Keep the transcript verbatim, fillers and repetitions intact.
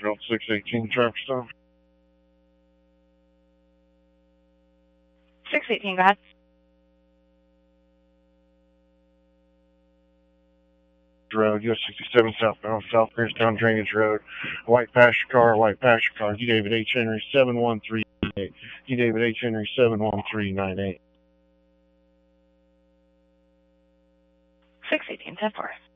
Springfield six eighteen traffic stop. six eighteen, go ahead. Road, U S sixty-seven southbound, South Piercetown Drainage Road, white passenger car, white passenger car, G David H. Henry seven one three nine eight, G David H. Henry seven one three nine eight. six eighteen, ten four.